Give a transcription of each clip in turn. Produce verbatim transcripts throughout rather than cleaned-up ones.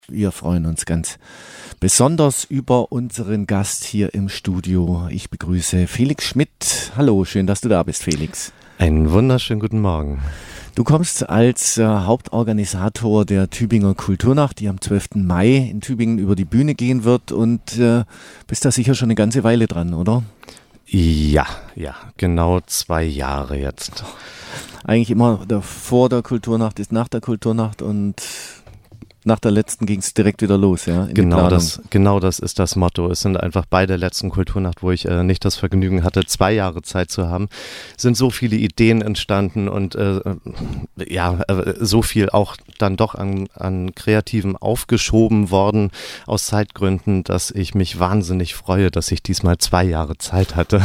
Wir freuen uns ganz besonders über unseren Gast hier im Studio. Ich begrüße Felix Schmidt. Hallo, schön, dass du da bist, Felix. Einen wunderschönen guten Morgen. Du kommst als äh, Hauptorganisator der Tübinger Kulturnacht, die am zwölften Mai in Tübingen über die Bühne gehen wird, und äh, bist da sicher schon eine ganze Weile dran, oder? Ja, ja, genau zwei Jahre jetzt. Eigentlich immer der, vor der Kulturnacht ist nach der Kulturnacht, und nach der letzten ging es direkt wieder los, ja? In genau, das, genau das ist das Motto. Es sind einfach bei der letzten Kulturnacht, wo ich äh, nicht das Vergnügen hatte, zwei Jahre Zeit zu haben, sind so viele Ideen entstanden und äh, ja, äh, so viel auch dann doch an, an Kreativen aufgeschoben worden aus Zeitgründen, dass ich mich wahnsinnig freue, dass ich diesmal zwei Jahre Zeit hatte.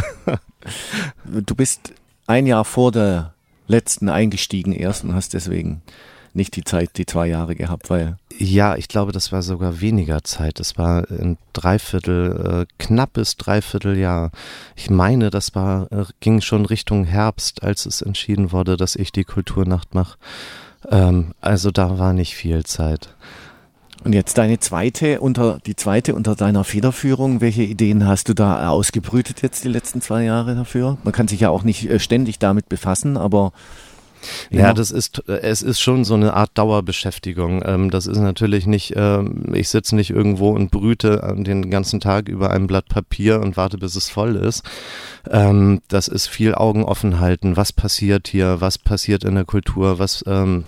Du bist ein Jahr vor der letzten eingestiegen erst und hast deswegen nicht die Zeit, die zwei Jahre gehabt, weil... Ja, ich glaube, das war sogar weniger Zeit. Das war ein Dreiviertel, äh, knappes Dreivierteljahr. Ich meine, das war, äh, ging schon Richtung Herbst, als es entschieden wurde, dass ich die Kulturnacht mache. Ähm, also da war nicht viel Zeit. Und jetzt deine zweite, unter die zweite unter deiner Federführung. Welche Ideen hast du da ausgebrütet jetzt die letzten zwei Jahre dafür? Man kann sich ja auch nicht äh, ständig damit befassen, aber... Ja, ja, das ist, es ist schon so eine Art Dauerbeschäftigung. Ähm, das ist natürlich nicht, ähm, ich sitze nicht irgendwo und brüte den ganzen Tag über einem Blatt Papier und warte, bis es voll ist. Ähm, das ist viel Augen offen halten. Was passiert hier? Was passiert in der Kultur? Was, ähm,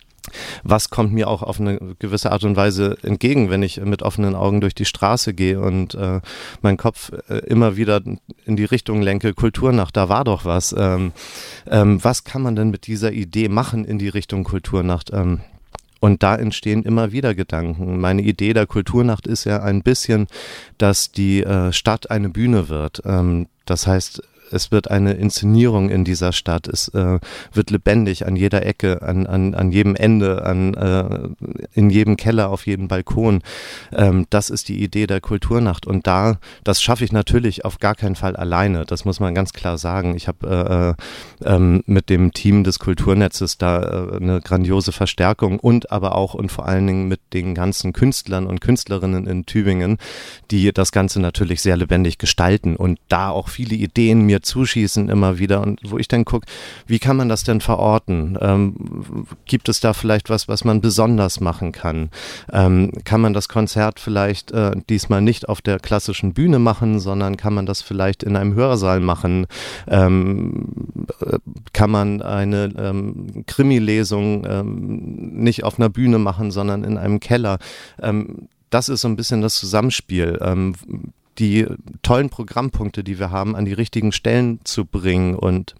Was kommt mir auch auf eine gewisse Art und Weise entgegen, wenn ich mit offenen Augen durch die Straße gehe und äh, meinen Kopf äh, immer wieder in die Richtung lenke, Kulturnacht, da war doch was. Ähm, ähm, was kann man denn mit dieser Idee machen in die Richtung Kulturnacht? Ähm, Und da entstehen immer wieder Gedanken. Meine Idee der Kulturnacht ist ja ein bisschen, dass die äh, Stadt eine Bühne wird. Ähm, das heißt, es wird eine Inszenierung in dieser Stadt, es äh, wird lebendig an jeder Ecke, an, an, an jedem Ende, an, äh, in jedem Keller, auf jedem Balkon. Ähm, das ist die Idee der Kulturnacht, und da, das schaffe ich natürlich auf gar keinen Fall alleine, das muss man ganz klar sagen. Ich habe äh, äh, mit dem Team des Kulturnetzes da äh, eine grandiose Verstärkung und aber auch und vor allen Dingen mit den ganzen Künstlern und Künstlerinnen in Tübingen, die das Ganze natürlich sehr lebendig gestalten und da auch viele Ideen mir zuschießen immer wieder, und wo ich dann gucke, wie kann man das denn verorten? Ähm, gibt es da vielleicht was, was man besonders machen kann? Ähm, kann man das Konzert vielleicht äh, diesmal nicht auf der klassischen Bühne machen, sondern kann man das vielleicht in einem Hörsaal machen? Ähm, kann man eine ähm, Krimi-Lesung ähm, nicht auf einer Bühne machen, sondern in einem Keller? Ähm, das ist so ein bisschen das Zusammenspiel. Ähm, die tollen Programmpunkte, die wir haben, an die richtigen Stellen zu bringen und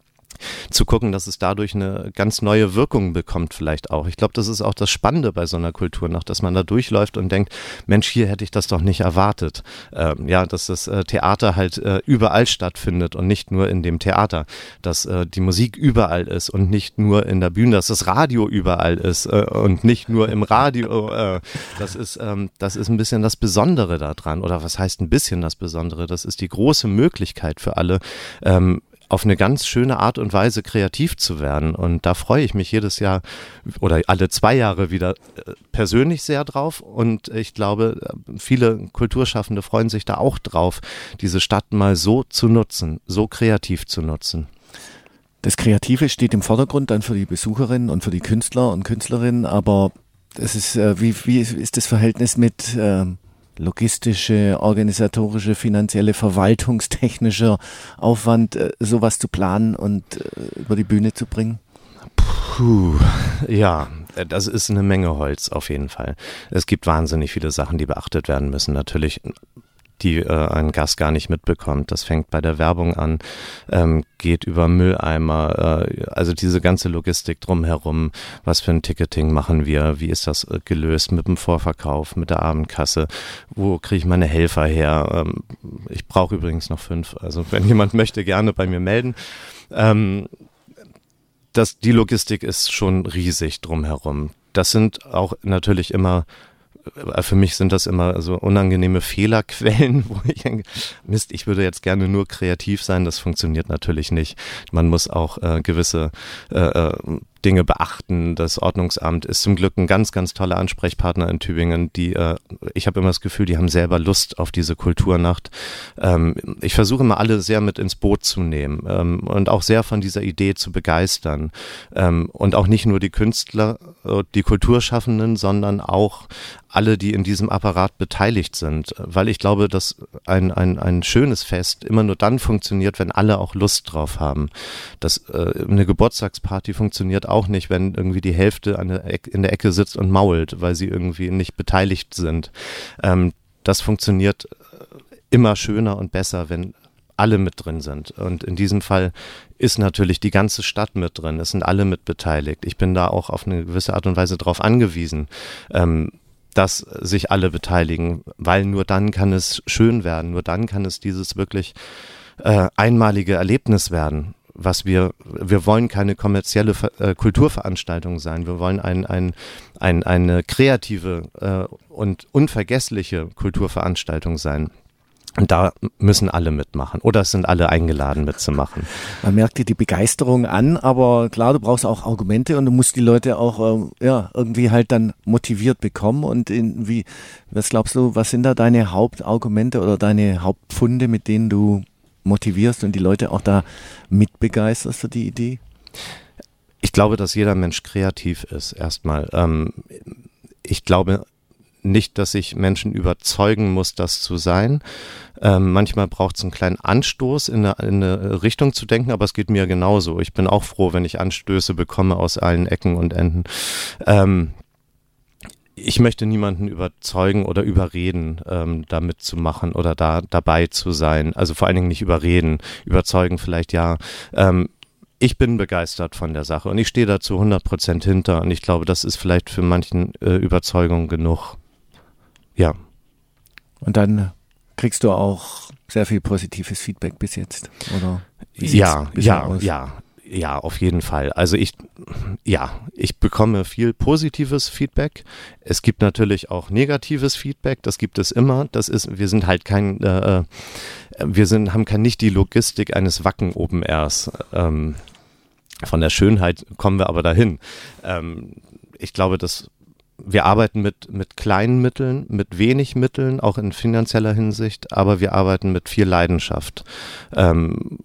zu gucken, dass es dadurch eine ganz neue Wirkung bekommt vielleicht auch. Ich glaube, das ist auch das Spannende bei so einer Kulturnacht, dass man da durchläuft und denkt, Mensch, hier hätte ich das doch nicht erwartet. Ähm, ja, dass das äh, Theater halt äh, überall stattfindet und nicht nur in dem Theater. Dass äh, die Musik überall ist und nicht nur in der Bühne, dass das Radio überall ist äh, und nicht nur im Radio. Äh, das ist, ähm, das ist ein bisschen das Besondere daran. Oder was heißt ein bisschen das Besondere? Das ist die große Möglichkeit für alle, ähm, auf eine ganz schöne Art und Weise kreativ zu werden, und da freue ich mich jedes Jahr oder alle zwei Jahre wieder persönlich sehr drauf, und ich glaube, viele Kulturschaffende freuen sich da auch drauf, diese Stadt mal so zu nutzen, so kreativ zu nutzen. Das Kreative steht im Vordergrund dann für die Besucherinnen und für die Künstler und Künstlerinnen, aber es ist, äh, wie, wie ist das Verhältnis mit äh, logistische, organisatorische, finanzielle, verwaltungstechnischer Aufwand, äh, sowas zu planen und äh, über die Bühne zu bringen? Puh, ja, das ist eine Menge Holz auf jeden Fall. Es gibt wahnsinnig viele Sachen, die beachtet werden müssen. Natürlich, die äh, ein Gast gar nicht mitbekommt. Das fängt bei der Werbung an, ähm, geht über Mülleimer, äh, also diese ganze Logistik drumherum. Was für ein Ticketing machen wir? Wie ist das äh, gelöst mit dem Vorverkauf, mit der Abendkasse? Wo kriege ich meine Helfer her? Ähm, ich brauche übrigens noch fünf. Also wenn jemand möchte, gerne bei mir melden. Ähm, das, die Logistik ist schon riesig drumherum. Das sind auch natürlich immer Für mich sind das immer so unangenehme Fehlerquellen, wo ich denke, Mist, ich würde jetzt gerne nur kreativ sein, das funktioniert natürlich nicht. Man muss auch äh, gewisse äh, Dinge beachten. Das Ordnungsamt ist zum Glück ein ganz, ganz toller Ansprechpartner in Tübingen. Die, äh, ich habe immer das Gefühl, die haben selber Lust auf diese Kulturnacht. Ähm, ich versuche immer alle sehr mit ins Boot zu nehmen ähm, und auch sehr von dieser Idee zu begeistern. Ähm, und auch nicht nur die Künstler, die Kulturschaffenden, sondern auch alle, die in diesem Apparat beteiligt sind. Weil ich glaube, dass ein, ein, ein schönes Fest immer nur dann funktioniert, wenn alle auch Lust drauf haben. Das, äh, eine Geburtstagsparty funktioniert auch nicht, wenn irgendwie die Hälfte an der Ecke, in der Ecke sitzt und mault, weil sie irgendwie nicht beteiligt sind. Ähm, das funktioniert immer schöner und besser, wenn alle mit drin sind. Und in diesem Fall ist natürlich die ganze Stadt mit drin. Es sind alle mit beteiligt. Ich bin da auch auf eine gewisse Art und Weise drauf angewiesen, ähm, dass sich alle beteiligen, weil nur dann kann es schön werden. Nur dann kann es dieses wirklich äh, einmalige Erlebnis werden, was wir, wir wollen keine kommerzielle äh, Kulturveranstaltung sein. Wir wollen ein, ein, ein, eine kreative äh, und unvergessliche Kulturveranstaltung sein. Und da müssen alle mitmachen oder es sind alle eingeladen mitzumachen. Man merkt dir die Begeisterung an, aber klar, du brauchst auch Argumente und du musst die Leute auch äh, ja, irgendwie halt dann motiviert bekommen. Und in, wie, was glaubst du, was sind da deine Hauptargumente oder deine Hauptpfunde, mit denen du motivierst und die Leute auch da mitbegeisterst für die Idee? Ich glaube, dass jeder Mensch kreativ ist, erstmal. Ähm, ich glaube nicht, dass ich Menschen überzeugen muss, das zu sein. Ähm, manchmal braucht es einen kleinen Anstoß, in eine, in eine Richtung zu denken, aber es geht mir genauso. Ich bin auch froh, wenn ich Anstöße bekomme aus allen Ecken und Enden. Ähm, ich möchte niemanden überzeugen oder überreden, ähm, da mitzumachen oder da dabei zu sein. Also vor allen Dingen nicht überreden, überzeugen vielleicht ja. Ähm, Ich bin begeistert von der Sache und ich stehe da zu hundert Prozent hinter und ich glaube, das ist vielleicht für manchen äh, Überzeugung genug. Ja. Und dann kriegst du auch sehr viel positives Feedback bis jetzt, oder? Ja, ja, ja, ja, auf jeden Fall. Also ich, ja, ich bekomme viel positives Feedback. Es gibt natürlich auch negatives Feedback, das gibt es immer. Das ist, wir sind halt kein, äh, wir sind, haben kein, nicht die Logistik eines Wacken Open Airs. Ähm, von der Schönheit kommen wir aber dahin. Ähm, ich glaube, dass wir arbeiten mit, mit kleinen Mitteln, mit wenig Mitteln, auch in finanzieller Hinsicht, aber wir arbeiten mit viel Leidenschaft. Ähm,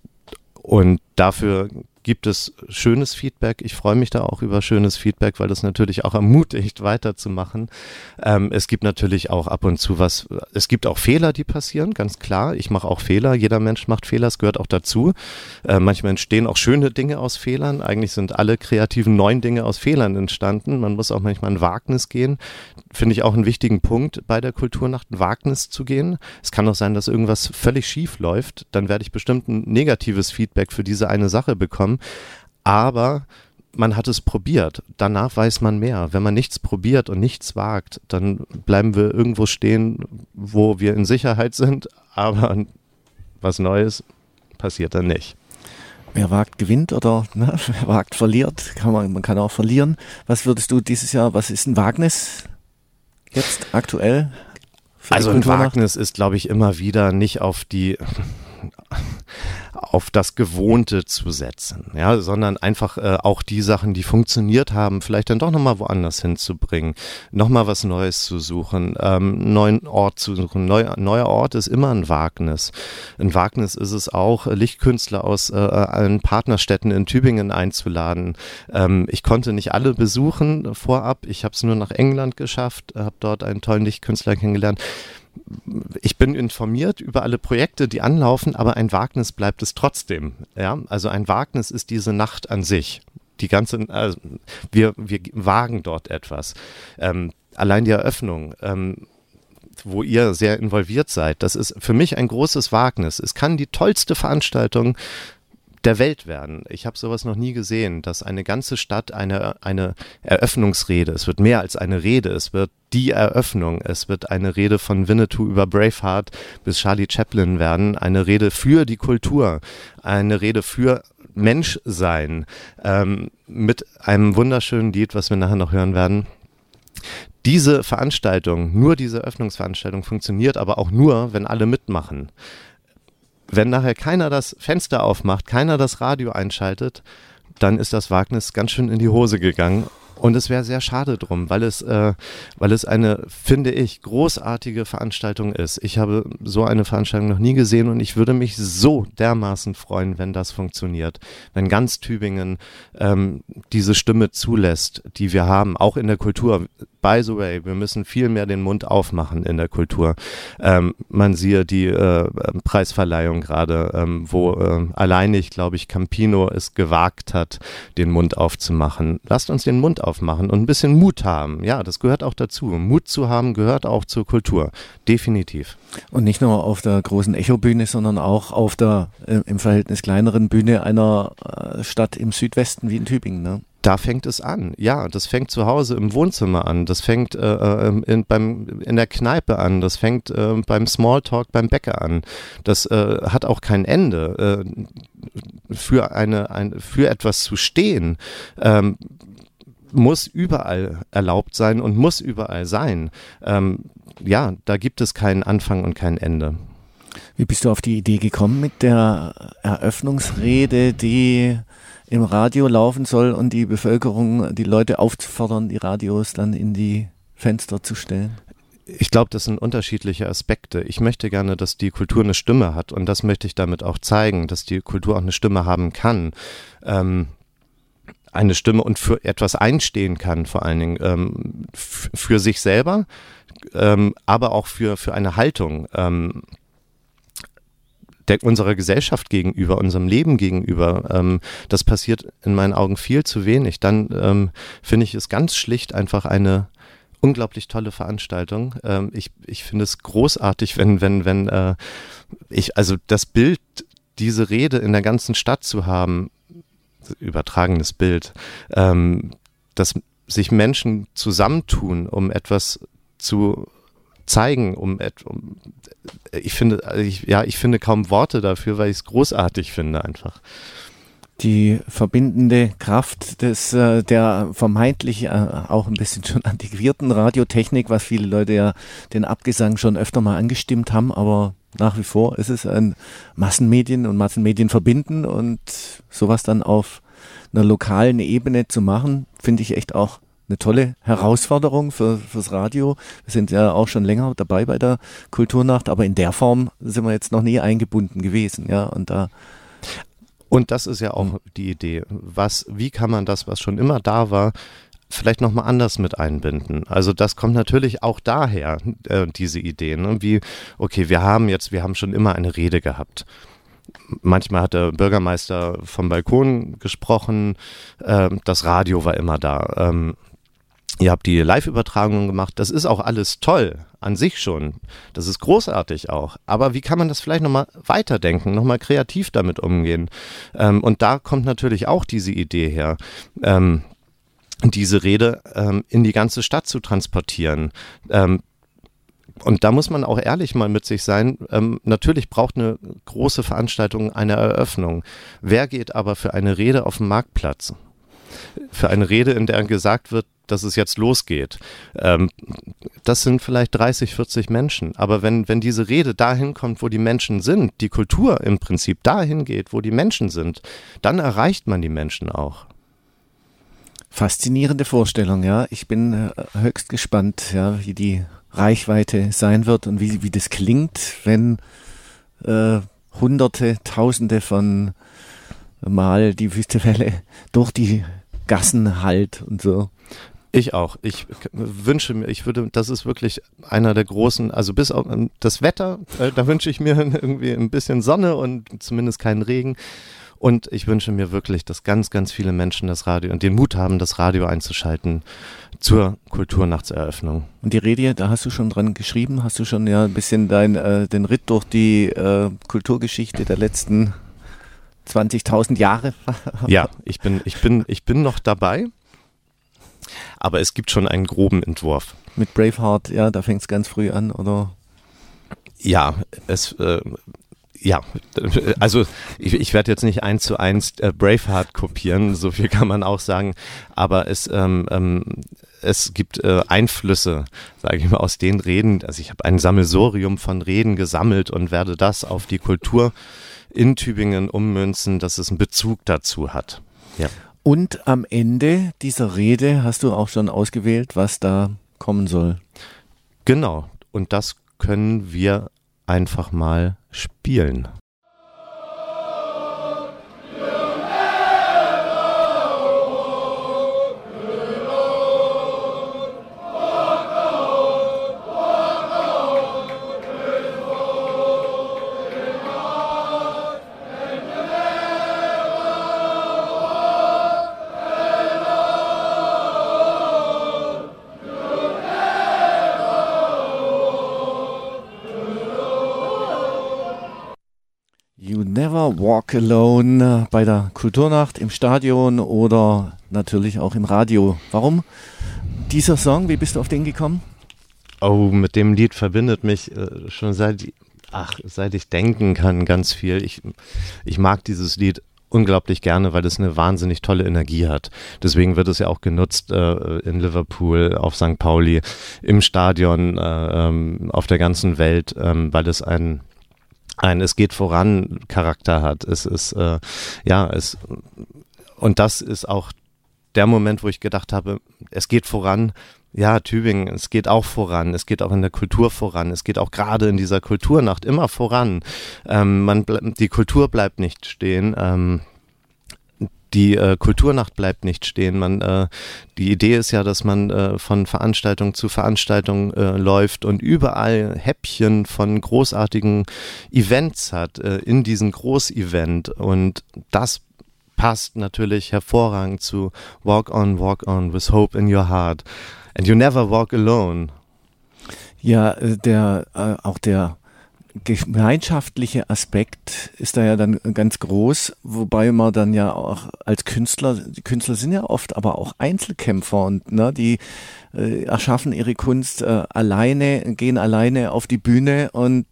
und dafür gibt es schönes Feedback. Ich freue mich da auch über schönes Feedback, weil das natürlich auch ermutigt, weiterzumachen. Ähm, es gibt natürlich auch ab und zu was, es gibt auch Fehler, die passieren, ganz klar. Ich mache auch Fehler, jeder Mensch macht Fehler, es gehört auch dazu. Äh, manchmal entstehen auch schöne Dinge aus Fehlern. Eigentlich sind alle kreativen neuen Dinge aus Fehlern entstanden. Man muss auch manchmal ein Wagnis gehen. Finde ich auch einen wichtigen Punkt bei der Kulturnacht, ein Wagnis zu gehen. Es kann auch sein, dass irgendwas völlig schief läuft. Dann werde ich bestimmt ein negatives Feedback für diese eine Sache bekommen. Aber man hat es probiert. Danach weiß man mehr. Wenn man nichts probiert und nichts wagt, dann bleiben wir irgendwo stehen, wo wir in Sicherheit sind. Aber was Neues passiert dann nicht. Wer wagt, gewinnt oder ne, wer wagt, verliert. Kann man, man kann auch verlieren. Was würdest du dieses Jahr, was ist ein Wagnis jetzt aktuell? Also ein Wagnis ist, glaube ich, immer wieder nicht auf die auf das Gewohnte zu setzen, ja, sondern einfach äh, auch die Sachen, die funktioniert haben, vielleicht dann doch nochmal woanders hinzubringen, nochmal was Neues zu suchen, ähm, einen neuen Ort zu suchen. Neu, neuer Ort ist immer ein Wagnis. Ein Wagnis ist es auch, Lichtkünstler aus äh, allen Partnerstädten in Tübingen einzuladen. Ähm, ich konnte nicht alle besuchen vorab, ich habe es nur nach England geschafft, habe dort einen tollen Lichtkünstler kennengelernt. Ich bin informiert über alle Projekte, die anlaufen, aber ein Wagnis bleibt es trotzdem. Ja? Also ein Wagnis ist diese Nacht an sich. Die ganze, also wir, wir wagen dort etwas. Ähm, allein die Eröffnung, ähm, wo ihr sehr involviert seid, das ist für mich ein großes Wagnis. Es kann die tollste Veranstaltung der Welt werden. Ich habe sowas noch nie gesehen, dass eine ganze Stadt eine, eine Eröffnungsrede, es wird mehr als eine Rede, es wird die Eröffnung, es wird eine Rede von Winnetou über Braveheart bis Charlie Chaplin werden, eine Rede für die Kultur, eine Rede für Menschsein, ähm, mit einem wunderschönen Lied, was wir nachher noch hören werden. Diese Veranstaltung, nur diese Eröffnungsveranstaltung funktioniert aber auch nur, wenn alle mitmachen. Wenn nachher keiner das Fenster aufmacht, keiner das Radio einschaltet, dann ist das Wagnis ganz schön in die Hose gegangen. Und es wäre sehr schade drum, weil es, äh, weil es eine, finde ich, großartige Veranstaltung ist. Ich habe so eine Veranstaltung noch nie gesehen und ich würde mich so dermaßen freuen, wenn das funktioniert. Wenn ganz Tübingen ähm, diese Stimme zulässt, die wir haben, auch in der Kultur. By the way, wir müssen viel mehr den Mund aufmachen in der Kultur. Ähm, man siehe die äh, Preisverleihung gerade, ähm, wo äh, alleinig, glaube ich, Campino es gewagt hat, den Mund aufzumachen. Lasst uns den Mund aufmachen und ein bisschen Mut haben. Ja, das gehört auch dazu. Mut zu haben gehört auch zur Kultur. Definitiv. Und nicht nur auf der großen Echobühne, sondern auch auf der äh, im Verhältnis kleineren Bühne einer äh, Stadt im Südwesten wie in Tübingen, ne? Da fängt es an. Ja, das fängt zu Hause im Wohnzimmer an. Das fängt äh, in, beim, in der Kneipe an. Das fängt äh, beim Smalltalk beim Bäcker an. Das äh, hat auch kein Ende. Äh, für, eine, ein, für etwas zu stehen, ähm, muss überall erlaubt sein und muss überall sein. Ähm, ja, da gibt es keinen Anfang und kein Ende. Wie bist du auf die Idee gekommen mit der Eröffnungsrede, die im Radio laufen soll und die Bevölkerung, die Leute aufzufordern, die Radios dann in die Fenster zu stellen? Ich glaube, das sind unterschiedliche Aspekte. Ich möchte gerne, dass die Kultur eine Stimme hat und das möchte ich damit auch zeigen, dass die Kultur auch eine Stimme haben kann. Ähm, eine Stimme und für etwas einstehen kann, vor allen Dingen ähm, f- für sich selber, ähm, aber auch für, für eine Haltung ähm, der, unserer Gesellschaft gegenüber, unserem Leben gegenüber. Ähm, das passiert in meinen Augen viel zu wenig. Dann ähm, finde ich es ganz schlicht einfach eine unglaublich tolle Veranstaltung. Ähm, ich, ich finde es großartig, wenn, wenn, wenn äh, ich, also das Bild, diese Rede in der ganzen Stadt zu haben, übertragenes Bild, ähm, dass sich Menschen zusammentun, um etwas zu zeigen, um, um ich finde, ich, ja, ich finde kaum Worte dafür, weil ich es großartig finde einfach. Die verbindende Kraft des, äh, der vermeintlich äh, auch ein bisschen schon antiquierten Radiotechnik, was viele Leute ja den Abgesang schon öfter mal angestimmt haben, aber nach wie vor ist es ein Massenmedien und Massenmedien verbinden und sowas dann auf einer lokalen Ebene zu machen, finde ich echt auch eine tolle Herausforderung für, fürs Radio. Wir sind ja auch schon länger dabei bei der Kulturnacht, aber in der Form sind wir jetzt noch nie eingebunden gewesen, ja, und da Und das ist ja auch die Idee. Was, wie kann man das, was schon immer da war, vielleicht nochmal anders mit einbinden? Also das kommt natürlich auch daher, äh, diese Idee, ne? Wie, okay, wir haben jetzt, wir haben schon immer eine Rede gehabt. Manchmal hat der Bürgermeister vom Balkon gesprochen, äh, das Radio war immer da. Ähm, Ihr habt die Live-Übertragungen gemacht, das ist auch alles toll, an sich schon, das ist großartig auch, aber wie kann man das vielleicht nochmal weiterdenken, nochmal kreativ damit umgehen? Ähm, und da kommt natürlich auch diese Idee her, ähm, diese Rede ähm, in die ganze Stadt zu transportieren. Ähm, und da muss man auch ehrlich mal mit sich sein, ähm, natürlich braucht eine große Veranstaltung eine Eröffnung. Wer geht aber für eine Rede auf den Marktplatz? Für eine Rede, in der gesagt wird, dass es jetzt losgeht. Ähm, das sind vielleicht dreißig, vierzig Menschen. Aber wenn, wenn diese Rede dahin kommt, wo die Menschen sind, die Kultur im Prinzip dahin geht, wo die Menschen sind, dann erreicht man die Menschen auch. Faszinierende Vorstellung, ja. Ich bin äh, höchst gespannt, ja, wie die Reichweite sein wird und wie, wie das klingt, wenn äh, Hunderte, Tausende von Mal die Wüste Welle durch die Gassen hallt und so. Ich auch. Ich wünsche mir, ich würde, das ist wirklich einer der großen, also bis auf das Wetter, äh, da wünsche ich mir irgendwie ein bisschen Sonne und zumindest keinen Regen. Und ich wünsche mir wirklich, dass ganz, ganz viele Menschen das Radio und den Mut haben, das Radio einzuschalten zur Kulturnachtseröffnung. Und die Rede, da hast du schon dran geschrieben, hast du schon ja ein bisschen dein, äh, den Ritt durch die äh, Kulturgeschichte der letzten zwanzigtausend Jahre. Ja, ich bin, ich bin, ich bin noch dabei. Aber es gibt schon einen groben Entwurf. Mit Braveheart, ja, da fängt es ganz früh an, oder? Ja, es, äh, ja, also ich, ich werde jetzt nicht eins zu eins äh, Braveheart kopieren, so viel kann man auch sagen, aber es, ähm, ähm, es gibt äh, Einflüsse, sage ich mal, aus den Reden. Also ich habe ein Sammelsurium von Reden gesammelt und werde das auf die Kultur in Tübingen ummünzen, dass es einen Bezug dazu hat. Ja. Und am Ende dieser Rede hast du auch schon ausgewählt, was da kommen soll. Genau. Und das können wir einfach mal spielen. You Never Walk Alone bei der Kulturnacht im Stadion oder natürlich auch im Radio. Warum dieser Song? Wie bist du auf den gekommen? Oh, mit dem Lied verbindet mich äh, schon seit, ach, seit ich denken kann ganz viel. Ich, ich mag dieses Lied unglaublich gerne, weil es eine wahnsinnig tolle Energie hat. Deswegen wird es ja auch genutzt äh, in Liverpool, auf Sankt Pauli, im Stadion, äh, ähm, auf der ganzen Welt, ähm, weil es ein ein es geht voran Charakter hat. Es ist, äh, ja, es, und das ist auch der Moment, wo ich gedacht habe, es geht voran. Ja, Tübingen, es geht auch voran, es geht auch in der Kultur voran, es geht auch gerade in dieser Kulturnacht immer voran. Ähm, man ble- die Kultur bleibt nicht stehen, ähm, die äh, Kulturnacht bleibt nicht stehen. Man, äh, die Idee ist ja, dass man äh, von Veranstaltung zu Veranstaltung äh, läuft und überall Häppchen von großartigen Events hat äh, in diesem Großevent, und das passt natürlich hervorragend zu Walk on, Walk on with Hope in your heart. And you never walk alone. Ja, der äh, auch der gemeinschaftliche Aspekt ist da ja dann ganz groß, wobei man dann ja auch als Künstler, die Künstler sind ja oft aber auch Einzelkämpfer und ne, die äh, erschaffen ihre Kunst äh, alleine, gehen alleine auf die Bühne, und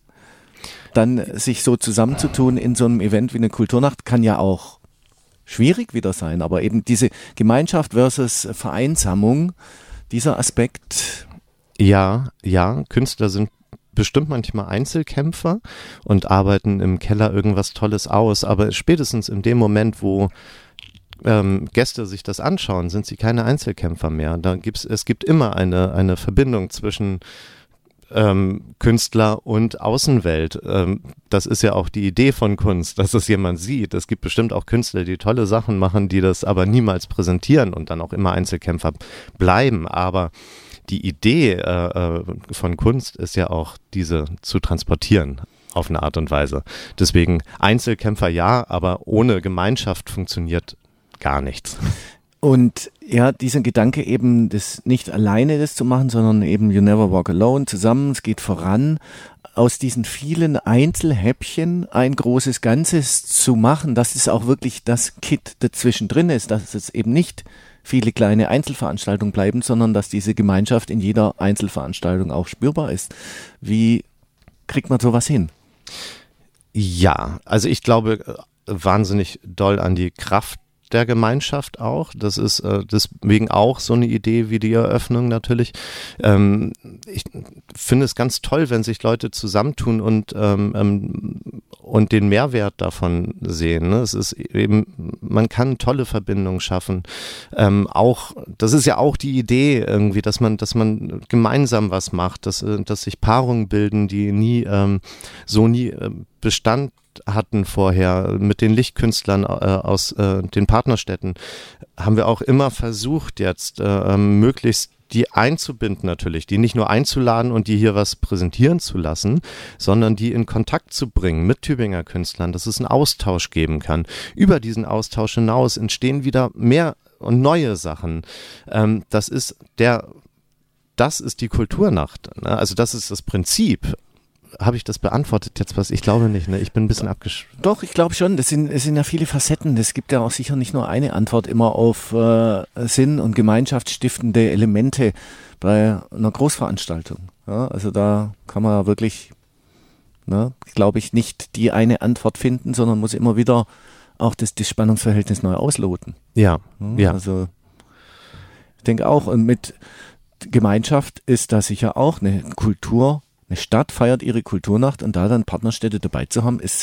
dann sich so zusammenzutun in so einem Event wie eine Kulturnacht kann ja auch schwierig wieder sein, aber eben diese Gemeinschaft versus Vereinsamung, dieser Aspekt. Ja, ja, Künstler sind bestimmt manchmal Einzelkämpfer und arbeiten im Keller irgendwas Tolles aus, aber spätestens in dem Moment, wo ähm, Gäste sich das anschauen, sind sie keine Einzelkämpfer mehr. Da gibt's, es gibt immer eine, eine Verbindung zwischen ähm, Künstler und Außenwelt. Ähm, das ist ja auch die Idee von Kunst, dass es jemand sieht. Es gibt bestimmt auch Künstler, die tolle Sachen machen, die das aber niemals präsentieren und dann auch immer Einzelkämpfer bleiben, aber die Idee äh, von Kunst ist ja auch, diese zu transportieren auf eine Art und Weise. Deswegen Einzelkämpfer ja, aber ohne Gemeinschaft funktioniert gar nichts. Und ja, dieser Gedanke eben, das nicht alleine das zu machen, sondern eben You Never Walk Alone, zusammen, es geht voran, aus diesen vielen Einzelhäppchen ein großes Ganzes zu machen, dass es auch wirklich das Kit dazwischen drin ist, dass es eben nicht viele kleine Einzelveranstaltungen bleiben, sondern dass diese Gemeinschaft in jeder Einzelveranstaltung auch spürbar ist. Wie kriegt man sowas hin? Ja, also ich glaube wahnsinnig doll an die Kraft der Gemeinschaft auch. Das ist äh, deswegen auch so eine Idee wie die Eröffnung natürlich. Ähm, ich finde es ganz toll, wenn sich Leute zusammentun und ähm, und den Mehrwert davon sehen. Ne? Es ist eben, man kann tolle Verbindungen schaffen. Ähm, auch, das ist ja auch die Idee irgendwie, dass man, dass man gemeinsam was macht, dass, dass sich Paarungen bilden, die nie ähm, so nie äh, Bestand hatten vorher. Mit den Lichtkünstlern äh, aus äh, den Partnerstädten haben wir auch immer versucht, jetzt äh, möglichst die einzubinden natürlich, die nicht nur einzuladen und die hier was präsentieren zu lassen, sondern die in Kontakt zu bringen mit Tübinger Künstlern, dass es einen Austausch geben kann. Über diesen Austausch hinaus entstehen wieder mehr und neue Sachen. Ähm, das ist der, das ist die Kulturnacht. Ne? Also das ist das Prinzip. Habe ich das beantwortet jetzt was? Ich glaube nicht, ne? Ich bin ein bisschen abgesch... Doch, ich glaube schon. Das sind, es sind ja viele Facetten. Es gibt ja auch sicher nicht nur eine Antwort immer auf äh, Sinn- und gemeinschaftsstiftende Elemente bei einer Großveranstaltung. Ja, also da kann man wirklich, ne, glaube ich, nicht die eine Antwort finden, sondern muss immer wieder auch das, das Spannungsverhältnis neu ausloten. Ja, ja, ja. Also ich denke auch, und mit Gemeinschaft ist da sicher auch eine Kultur. Eine Stadt feiert ihre Kulturnacht und da dann Partnerstädte dabei zu haben, ist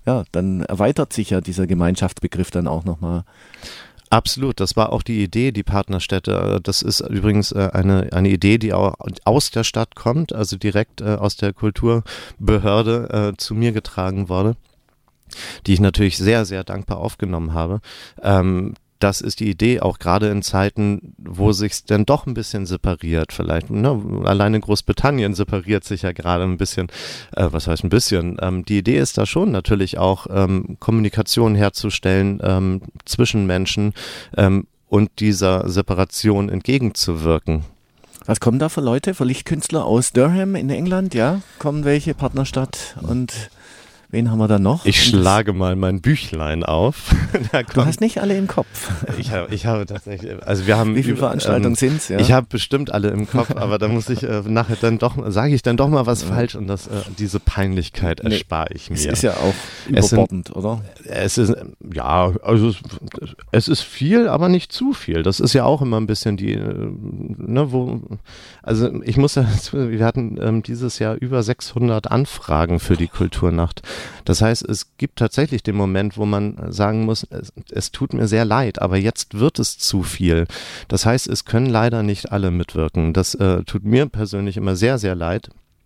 ja, dann erweitert sich ja dieser Gemeinschaftsbegriff dann auch nochmal. Absolut, das war auch die Idee, die Partnerstädte. Das ist übrigens eine, eine Idee, die auch aus der Stadt kommt, also direkt aus der Kulturbehörde zu mir getragen wurde, die ich natürlich sehr, sehr dankbar aufgenommen habe. Ähm, Das ist die Idee, auch gerade in Zeiten, wo sich's dann doch ein bisschen separiert vielleicht. Ne? Alleine Großbritannien separiert sich ja gerade ein bisschen, äh, was heißt ein bisschen. Ähm, die Idee ist da schon natürlich auch, ähm, Kommunikation herzustellen ähm, zwischen Menschen ähm, und dieser Separation entgegenzuwirken. Was kommen da für Leute, für Lichtkünstler aus Durham in England? Ja, kommen welche, Partnerstadt und... Wen haben wir da noch? Ich schlage mal mein Büchlein auf. Du hast nicht alle im Kopf. Ich habe, ich habe tatsächlich, also wir haben... Wie viele Veranstaltungen ähm, sind es? Ja? Ich habe bestimmt alle im Kopf, aber da muss ich äh, nachher dann doch, sage ich dann doch mal was ja. falsch und das, äh, diese Peinlichkeit erspare nee, ich mir. Es ist ja auch überbordend, es sind, oder? Es ist, ja, also es, es ist viel, aber nicht zu viel. Das ist ja auch immer ein bisschen die, ne, wo, also ich muss ja, wir hatten ähm, dieses Jahr über sechshundert Anfragen für die Kulturnacht. Das heißt, es gibt tatsächlich den Moment, wo man sagen muss, es, es tut mir sehr leid, aber jetzt wird es zu viel. Das heißt, es können leider nicht alle mitwirken. Das äh, tut mir persönlich immer sehr, sehr leid,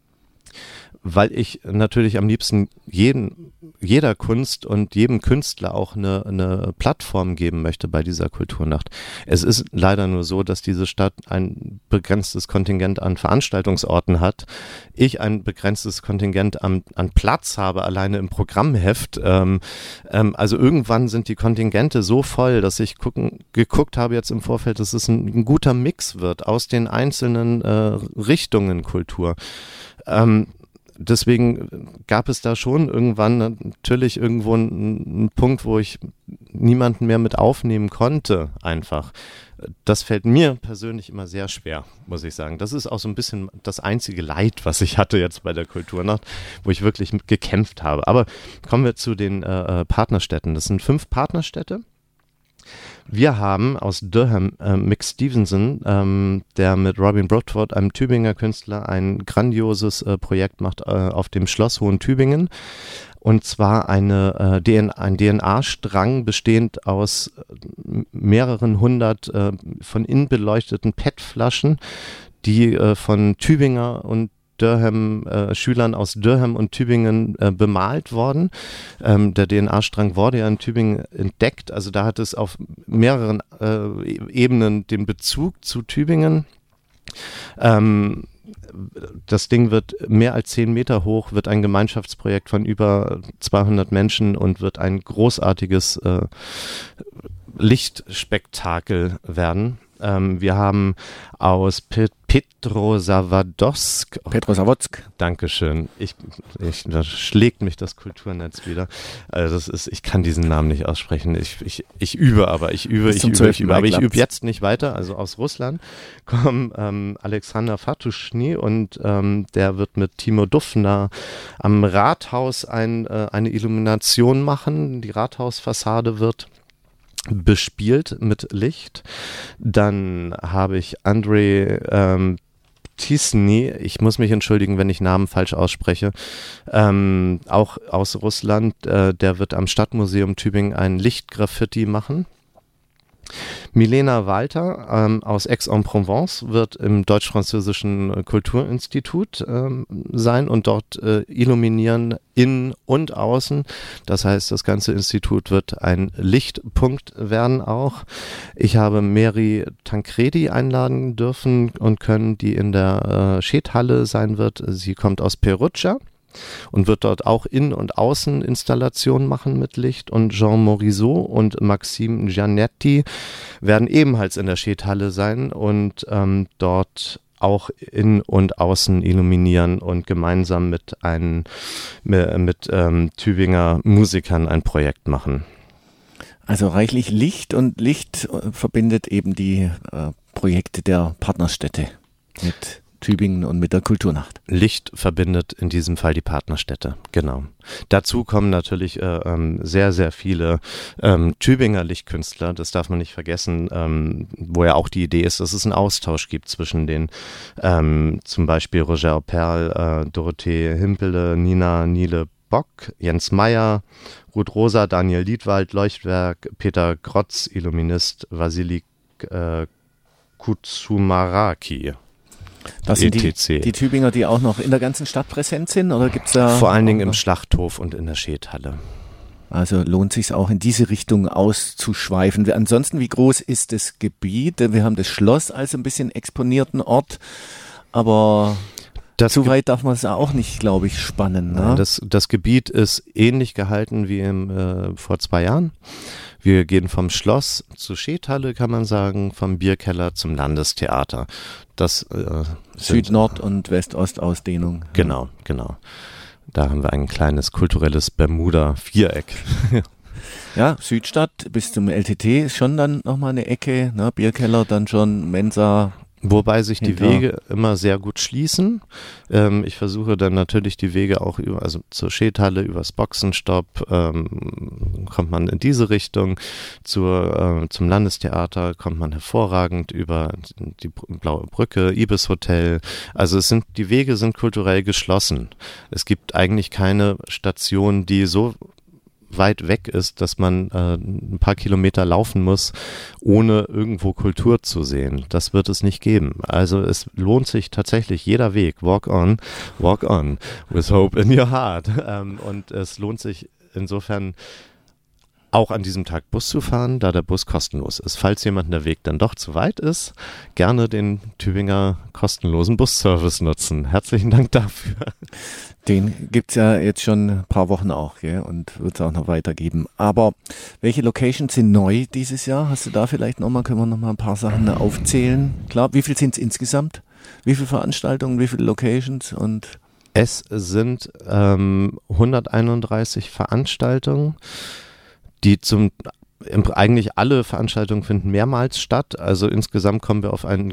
weil ich natürlich am liebsten jeden, jeder Kunst und jedem Künstler auch eine, eine Plattform geben möchte bei dieser Kulturnacht. Es ist leider nur so, dass diese Stadt ein begrenztes Kontingent an Veranstaltungsorten hat. Ich ein begrenztes Kontingent an, an Platz habe, alleine im Programmheft. Ähm, ähm, also irgendwann sind die Kontingente so voll, dass ich gucken, geguckt habe jetzt im Vorfeld, dass es ein, ein guter Mix wird aus den einzelnen äh, Richtungen Kultur. Ähm, Deswegen gab es da schon irgendwann natürlich irgendwo einen, einen Punkt, wo ich niemanden mehr mit aufnehmen konnte, einfach. Das fällt mir persönlich immer sehr schwer, muss ich sagen. Das ist auch so ein bisschen das einzige Leid, was ich hatte jetzt bei der Kulturnacht, wo ich wirklich gekämpft habe. Aber kommen wir zu den äh, Partnerstädten. Das sind fünf Partnerstädte. Wir haben aus Durham äh, Mick Stevenson, ähm, der mit Robin Brodford, einem Tübinger Künstler, ein grandioses äh, Projekt macht äh, auf dem Schloss Hohentübingen. Und zwar eine, äh, D N A, ein D N A-Strang bestehend aus äh, mehreren hundert äh, von innen beleuchteten P E T-Flaschen, die äh, von Tübinger und Durham, äh, Schülern aus Durham und Tübingen äh, bemalt worden. Ähm, der D N A-Strang wurde ja in Tübingen entdeckt, also da hat es auf mehreren äh, Ebenen den Bezug zu Tübingen. Ähm, das Ding wird mehr als zehn Meter hoch, wird ein Gemeinschaftsprojekt von über zweihundert Menschen und wird ein großartiges äh, Lichtspektakel werden. Ähm, wir haben aus Pe- Petrozavodsk. Petrozavodsk. Dankeschön. Ich, ich, da schlägt mich das Kulturnetz wieder. Also das ist, ich kann diesen Namen nicht aussprechen. Ich, ich, ich übe, aber ich übe, ich übe, ich übe, aber ich übe jetzt nicht weiter. Also aus Russland kommen ähm, Alexander Fatuschny und ähm, der wird mit Timo Dufner am Rathaus ein, äh, eine Illumination machen. Die Rathausfassade wird bespielt mit Licht. Dann habe ich Andrei ähm, Tisny, ich muss mich entschuldigen, wenn ich Namen falsch ausspreche, ähm, auch aus Russland, äh, der wird am Stadtmuseum Tübingen ein Lichtgraffiti machen. Milena Walter ähm, aus Aix-en-Provence wird im Deutsch-Französischen Kulturinstitut ähm, sein und dort äh, illuminieren innen und außen. Das heißt, das ganze Institut wird ein Lichtpunkt werden auch. Ich habe Mary Tancredi einladen dürfen und können, die in der äh, Schädhalle sein wird. Sie kommt aus Perugia und wird dort auch Innen- und Außeninstallationen machen mit Licht. Und Jean Morisot und Maxime Giannetti werden ebenfalls in der Schädhalle sein und ähm, dort auch Innen- und Außen illuminieren und gemeinsam mit, ein, mit, mit ähm, Tübinger Musikern ein Projekt machen. Also reichlich Licht, und Licht verbindet eben die äh, Projekte der Partnerstädte mit Tübingen und mit der Kulturnacht. Licht verbindet in diesem Fall die Partnerstädte, genau. Dazu kommen natürlich äh, ähm, sehr, sehr viele ähm, Tübinger Lichtkünstler, das darf man nicht vergessen, ähm, wo ja auch die Idee ist, dass es einen Austausch gibt zwischen den ähm, zum Beispiel Roger Perl, äh, Dorothee Himpele, Nina Niele Bock, Jens Meyer, Ruth Rosa, Daniel Liedwald, Leuchtwerk, Peter Grotz, Illuminist, Vasili äh, Kutsumaraki. Das sind die, die Tübinger, die auch noch in der ganzen Stadt präsent sind? Oder gibt's da Vor allen Dingen im Schlachthof und in der Schädhalle. Also lohnt sich auch in diese Richtung auszuschweifen. Ansonsten, wie groß ist das Gebiet? Wir haben das Schloss als ein bisschen exponierten Ort, aber das zu weit darf man es auch nicht, glaube ich, spannen. Ne? Das, das Gebiet ist ähnlich gehalten wie im, äh, vor zwei Jahren. Wir gehen vom Schloss zur Schädhalle, kann man sagen, vom Bierkeller zum Landestheater. Das äh, Süd-, Nord- und West-Ost-Ausdehnung. Genau, genau. Da haben wir ein kleines kulturelles Bermuda-Viereck. Ja, Südstadt bis zum L T T ist schon dann nochmal eine Ecke, ne? Bierkeller, dann schon Mensa. Wobei sich die Wege immer sehr gut schließen. Ähm, ich versuche dann natürlich die Wege auch über, also zur Schädhalle, übers Boxenstopp, ähm, kommt man in diese Richtung. Zur, äh, zum Landestheater kommt man hervorragend über die Blaue Brücke, Ibis Hotel. Also es sind, die Wege sind kulturell geschlossen. Es gibt eigentlich keine Station, die so weit weg ist, dass man äh, ein paar Kilometer laufen muss, ohne irgendwo Kultur zu sehen. Das wird es nicht geben. Also es lohnt sich tatsächlich jeder Weg. Walk on, walk on, with hope in your heart. Ähm, und es lohnt sich insofern auch an diesem Tag Bus zu fahren, da der Bus kostenlos ist. Falls jemand der Weg dann doch zu weit ist, gerne den Tübinger kostenlosen Busservice nutzen. Herzlichen Dank dafür. Den gibt es ja jetzt schon ein paar Wochen auch, gell? Und wird es auch noch weitergeben. Aber welche Locations sind neu dieses Jahr? Hast du da vielleicht nochmal, können wir nochmal ein paar Sachen aufzählen? Klar, wie viel sind es insgesamt? Wie viele Veranstaltungen, wie viele Locations? Und es sind ähm, hunderteinunddreißig Veranstaltungen, die zum eigentlich alle Veranstaltungen finden mehrmals statt. Also insgesamt kommen wir auf ein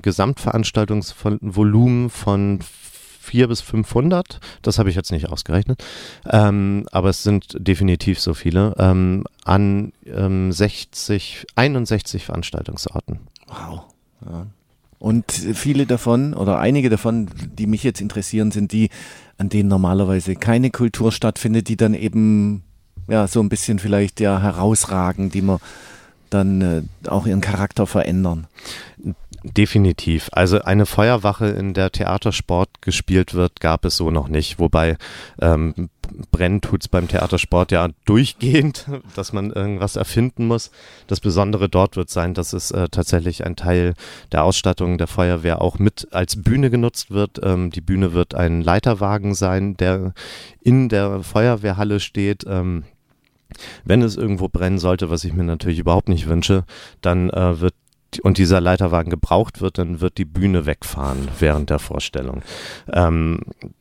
Gesamtveranstaltungsvolumen von vierhundert bis fünfhundert. Das habe ich jetzt nicht ausgerechnet. Ähm, aber es sind definitiv so viele. Ähm, an ähm, sechzig, einundsechzig Veranstaltungsorten. Wow. Ja. Und viele davon oder einige davon, die mich jetzt interessieren, sind die, an denen normalerweise keine Kultur stattfindet, die dann eben ja, so ein bisschen vielleicht ja herausragen, die man dann äh, auch ihren Charakter verändern. Definitiv. Also eine Feuerwache, in der Theatersport gespielt wird, gab es so noch nicht. Wobei ähm, brennen tut's beim Theatersport ja durchgehend, dass man irgendwas erfinden muss. Das Besondere dort wird sein, dass es äh, tatsächlich ein Teil der Ausstattung der Feuerwehr auch mit als Bühne genutzt wird. Ähm, die Bühne wird ein Leiterwagen sein, der in der Feuerwehrhalle steht. Ähm, wenn es irgendwo brennen sollte, was ich mir natürlich überhaupt nicht wünsche, dann äh, wird und dieser Leiterwagen gebraucht wird, dann wird die Bühne wegfahren während der Vorstellung. Ähm,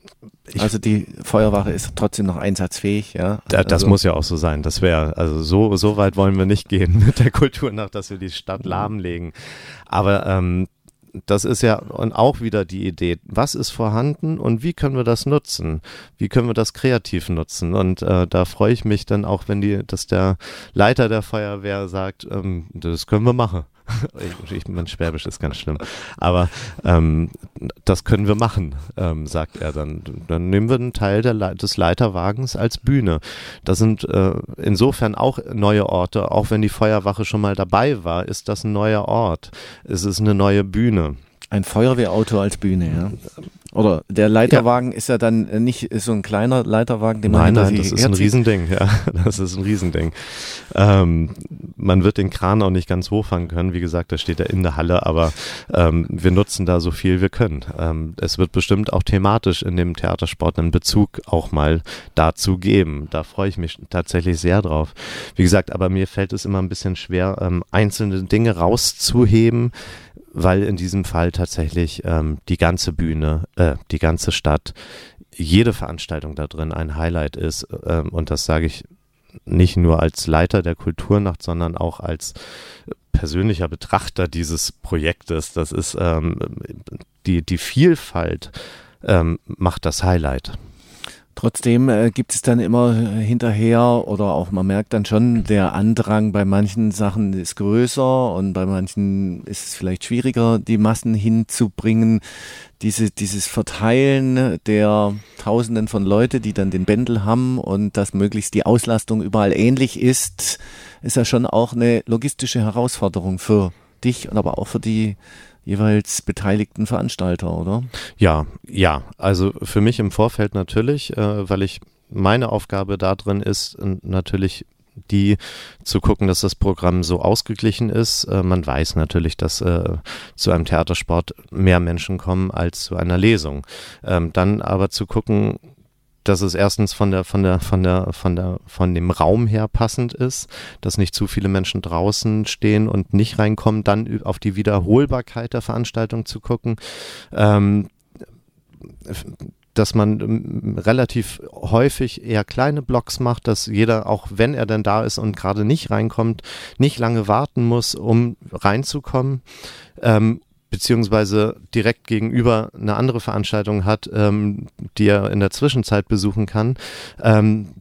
also die Feuerwache ist trotzdem noch einsatzfähig, ja? Da, das also. muss ja auch so sein. Das wäre, also so, so weit wollen wir nicht gehen mit der Kulturnacht, dass wir die Stadt lahmlegen. Aber ähm, das ist ja und auch wieder die Idee, was ist vorhanden und wie können wir das nutzen? Wie können wir das kreativ nutzen? Und äh, da freue ich mich dann auch, wenn die, dass der Leiter der Feuerwehr sagt, ähm, das können wir machen. Ich, ich, mein Schwäbisch ist ganz schlimm, aber ähm, das können wir machen, ähm, sagt er dann. Dann nehmen wir einen Teil der Le- des Leiterwagens als Bühne. Das sind äh, insofern auch neue Orte, auch wenn die Feuerwache schon mal dabei war, ist das ein neuer Ort. Es ist eine neue Bühne. Ein Feuerwehrauto als Bühne, ja. Oder der Leiterwagen ja. ist ja dann nicht so ein kleiner Leiterwagen, den man Nein, nein, das ist ein Riesending, ja. Das ist ein Riesending. Ähm, man wird den Kran auch nicht ganz hochfahren können. Wie gesagt, da steht er in der Halle, aber ähm, wir nutzen da so viel wir können. Ähm, es wird bestimmt auch thematisch in dem Theatersport einen Bezug auch mal dazu geben. Da freue ich mich tatsächlich sehr drauf. Wie gesagt, aber mir fällt es immer ein bisschen schwer, ähm, einzelne Dinge rauszuheben, weil in diesem Fall tatsächlich ähm, die ganze Bühne, äh, die ganze Stadt, jede Veranstaltung da drin ein Highlight ist. Ähm, und das sage ich nicht nur als Leiter der Kulturnacht, sondern auch als persönlicher Betrachter dieses Projektes. Das ist ähm, die, die Vielfalt ähm, macht das Highlight. Trotzdem äh, gibt es dann immer hinterher oder auch man merkt dann schon, der Andrang bei manchen Sachen ist größer und bei manchen ist es vielleicht schwieriger, die Massen hinzubringen. Diese, dieses Verteilen der Tausenden von Leute, die dann den Bändel haben und dass möglichst die Auslastung überall ähnlich ist, ist ja schon auch eine logistische Herausforderung für dich und aber auch für die jeweils beteiligten Veranstalter, oder? Ja, ja. Also für mich im Vorfeld natürlich, äh, weil ich meine Aufgabe da drin ist, äh, natürlich die zu gucken, dass das Programm so ausgeglichen ist. Äh, man weiß natürlich, dass äh, zu einem Theatersport mehr Menschen kommen als zu einer Lesung. Ähm, dann aber zu gucken, dass es erstens von der, von der, von der, von der, von dem Raum her passend ist, dass nicht zu viele Menschen draußen stehen und nicht reinkommen, dann auf die Wiederholbarkeit der Veranstaltung zu gucken, ähm, dass man ähm, relativ häufig eher kleine Blocks macht, dass jeder, auch wenn er denn da ist und gerade nicht reinkommt, nicht lange warten muss, um reinzukommen, ähm, beziehungsweise direkt gegenüber eine andere Veranstaltung hat, ähm, die er in der Zwischenzeit besuchen kann. Ähm,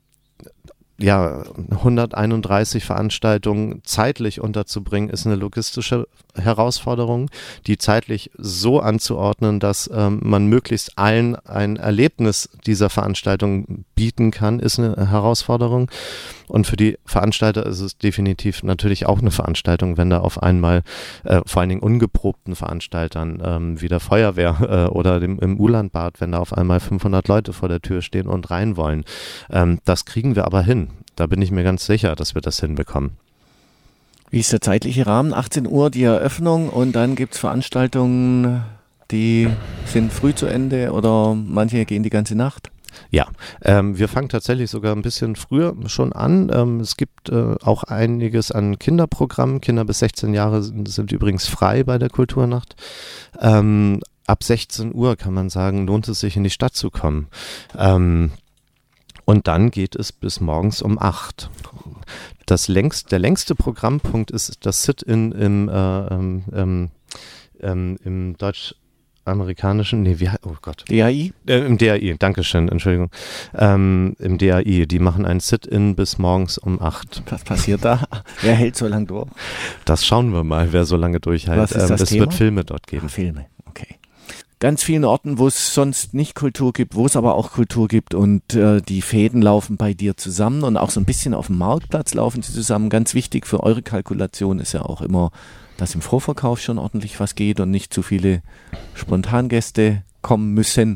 ja, hunderteinunddreißig Veranstaltungen zeitlich unterzubringen, ist eine logistische Herausforderung, die zeitlich so anzuordnen, dass ähm, man möglichst allen ein Erlebnis dieser Veranstaltung bieten kann, ist eine Herausforderung. Und für die Veranstalter ist es definitiv natürlich auch eine Veranstaltung, wenn da auf einmal äh, vor allen Dingen ungeprobten Veranstaltern ähm, wie der Feuerwehr äh, oder dem, im Ulandbad, wenn da auf einmal fünfhundert Leute vor der Tür stehen und rein wollen. Ähm, das kriegen wir aber hin. Da bin ich mir ganz sicher, dass wir das hinbekommen. Wie ist der zeitliche Rahmen? achtzehn Uhr die Eröffnung und dann gibt es Veranstaltungen, die sind früh zu Ende oder manche gehen die ganze Nacht? Ja, ähm, wir fangen tatsächlich sogar ein bisschen früher schon an. Ähm, es gibt äh, auch einiges an Kinderprogrammen. Kinder bis sechzehn Jahre sind, sind übrigens frei bei der Kulturnacht. Ähm, ab sechzehn Uhr kann man sagen, lohnt es sich in die Stadt zu kommen. Ähm, und dann geht es bis morgens um acht. Das längst, der längste Programmpunkt ist das Sit-in im, äh, ähm, ähm, im Deutsch amerikanischen, nee, wie, oh Gott. D A I? Äh, Im D A I, Dankeschön, Entschuldigung. Ähm, Im D A I, die machen ein Sit-in bis morgens um acht. Was passiert da? Wer hält so lange durch? Das schauen wir mal, wer so lange durchhält. Was ist das ähm, es Thema? wird Filme dort geben. Ah, Filme, okay. Ganz vielen Orten, wo es sonst nicht Kultur gibt, wo es aber auch Kultur gibt und äh, die Fäden laufen bei dir zusammen und auch so ein bisschen auf dem Marktplatz laufen sie zusammen. Ganz wichtig für eure Kalkulation ist ja auch immer, dass im Vorverkauf schon ordentlich was geht und nicht zu viele Spontangäste kommen müssen.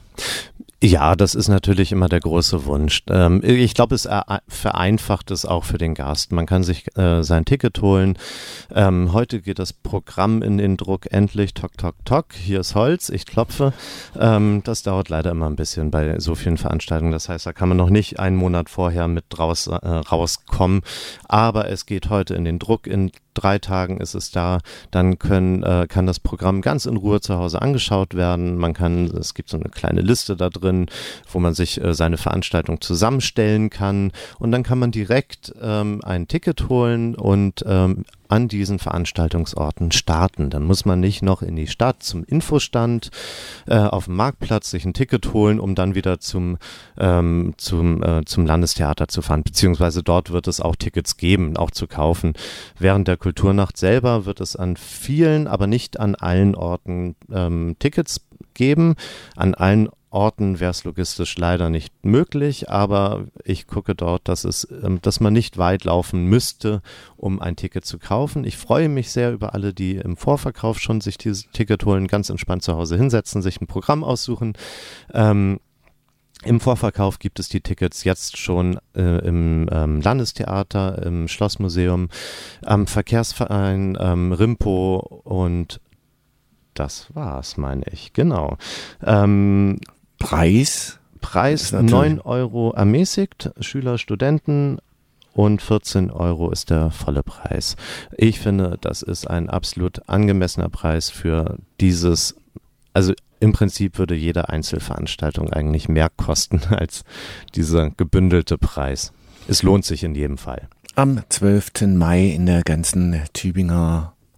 Ja, das ist natürlich immer der große Wunsch. Ähm, ich glaube, es vereinfacht es auch für den Gast. Man kann sich äh, sein Ticket holen. Ähm, heute geht das Programm in den Druck endlich. Tok, tok, tok. Hier ist Holz. Ich klopfe. Ähm, das dauert leider immer ein bisschen bei so vielen Veranstaltungen. Das heißt, da kann man noch nicht einen Monat vorher mit raus, äh, rauskommen. Aber es geht heute in den Druck. In drei Tagen ist es da. Dann können, äh, kann das Programm ganz in Ruhe zu Hause angeschaut werden. Man kann, es gibt so eine kleine Liste da drin, wo man sich äh, seine Veranstaltung zusammenstellen kann. Und dann kann man direkt ähm, ein Ticket holen und ähm, an diesen Veranstaltungsorten starten. Dann muss man nicht noch in die Stadt zum Infostand äh, auf dem Marktplatz sich ein Ticket holen, um dann wieder zum, ähm, zum, äh, zum Landestheater zu fahren. Beziehungsweise dort wird es auch Tickets geben, auch zu kaufen. Während der Kulturnacht selber wird es an vielen, aber nicht an allen Orten ähm, Tickets geben. An allen Orten wäre es logistisch leider nicht möglich, aber ich gucke dort, dass es, dass man nicht weit laufen müsste, um ein Ticket zu kaufen. Ich freue mich sehr über alle, die im Vorverkauf schon sich dieses Ticket holen, ganz entspannt zu Hause hinsetzen, sich ein Programm aussuchen. Ähm, Im Vorverkauf gibt es die Tickets jetzt schon äh, im ähm, Landestheater, im Schlossmuseum, am Verkehrsverein, ähm, Rimpo und das war's, meine ich, genau. Ähm, Preis? Preis neun Euro ermäßigt, Schüler, Studenten und vierzehn Euro ist der volle Preis. Ich finde, das ist ein absolut angemessener Preis für dieses, also im Prinzip würde jede Einzelveranstaltung eigentlich mehr kosten als dieser gebündelte Preis. Es lohnt sich in jedem Fall. Am zwölften Mai in der ganzen Tübinger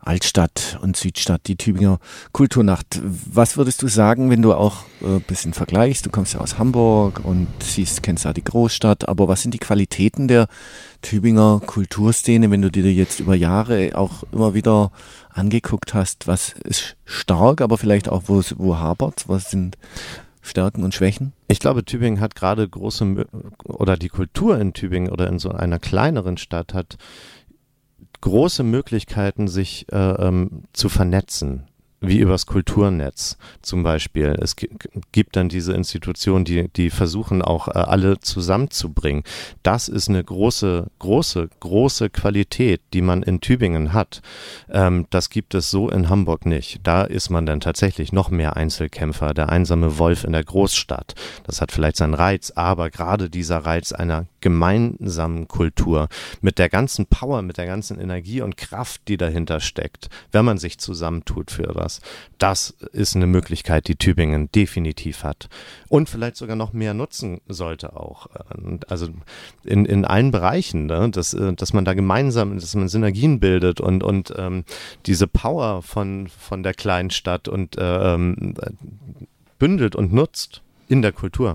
Altstadt und Südstadt, die Tübinger Kulturnacht. Was würdest du sagen, wenn du auch ein äh, bisschen vergleichst? Du kommst ja aus Hamburg und siehst, kennst ja die Großstadt, aber was sind die Qualitäten der Tübinger Kulturszene, wenn du dir jetzt über Jahre auch immer wieder angeguckt hast? Was ist stark, aber vielleicht auch, wo, wo hapert? Was sind Stärken und Schwächen? Ich glaube, Tübingen hat gerade große, oder die Kultur in Tübingen oder in so einer kleineren Stadt hat große Möglichkeiten, sich äh, ähm, zu vernetzen, wie übers Kulturnetz zum Beispiel. Es g- gibt dann diese Institutionen, die, die versuchen auch äh, alle zusammenzubringen. Das ist eine große, große, große Qualität, die man in Tübingen hat. Ähm, das gibt es so in Hamburg nicht. Da ist man dann tatsächlich noch mehr Einzelkämpfer, der einsame Wolf in der Großstadt. Das hat vielleicht seinen Reiz, aber gerade dieser Reiz einer gemeinsamen Kultur mit der ganzen Power, mit der ganzen Energie und Kraft, die dahinter steckt, wenn man sich zusammentut für was. Das ist eine Möglichkeit, die Tübingen definitiv hat und vielleicht sogar noch mehr nutzen sollte auch. Also in, in allen Bereichen, ne? dass, dass man da gemeinsam, dass man Synergien bildet und, und ähm, diese Power von, von der kleinen Stadt und ähm, bündelt und nutzt in der Kultur.